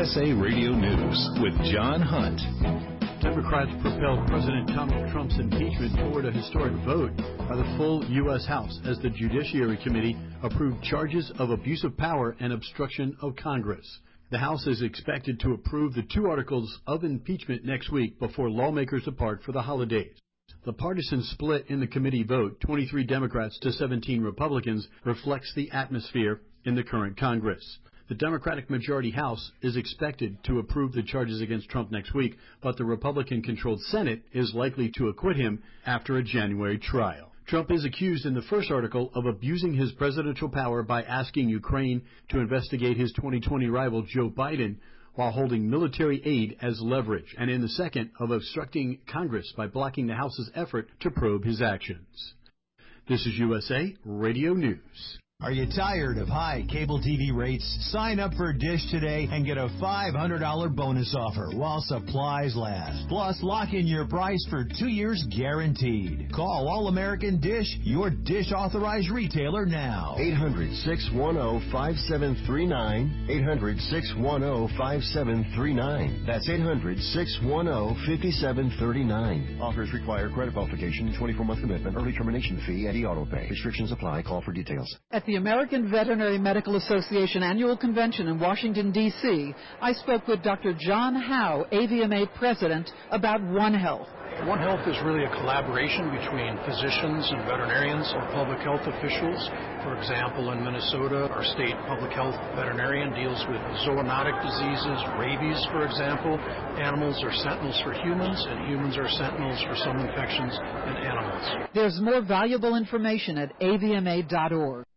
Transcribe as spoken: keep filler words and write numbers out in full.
S A Radio News with John Hunt. Democrats propelled President Donald Trump's impeachment toward a historic vote by the full U S House as the Judiciary Committee approved charges of abuse of power and obstruction of Congress. The House is expected to approve the two articles of impeachment next week before lawmakers depart for the holidays. The partisan split in the committee vote, twenty-three Democrats to seventeen Republicans, reflects the atmosphere in the current Congress. The Democratic majority House is expected to approve the charges against Trump next week, but the Republican-controlled Senate is likely to acquit him after a January trial. Trump is accused in the first article of abusing his presidential power by asking Ukraine to investigate his twenty twenty rival Joe Biden while holding military aid as leverage, and in the second of obstructing Congress by blocking the House's effort to probe his actions. This is U S A Radio News. Are you tired of high cable T V rates? Sign up for Dish today and get a five hundred dollars bonus offer while supplies last. Plus, lock in your price for two years guaranteed. Call All American Dish, your Dish authorized retailer now. eight hundred, six one zero, five seven three nine. eight hundred, six one zero, five seven three nine. That's eight hundred, six one zero, five seven three nine. Offers require credit qualification, twenty-four month commitment, early termination fee, and e-auto pay. Restrictions apply. Call for details. At the American Veterinary Medical Association Annual Convention in Washington, D C, I spoke with Doctor John Howe, A V M A President, about One Health. One Health is really a collaboration between physicians and veterinarians and public health officials. For example, in Minnesota, our state public health veterinarian deals with zoonotic diseases, rabies, for example. Animals are sentinels for humans, and humans are sentinels for some infections in animals. There's more valuable information at A V M A dot org.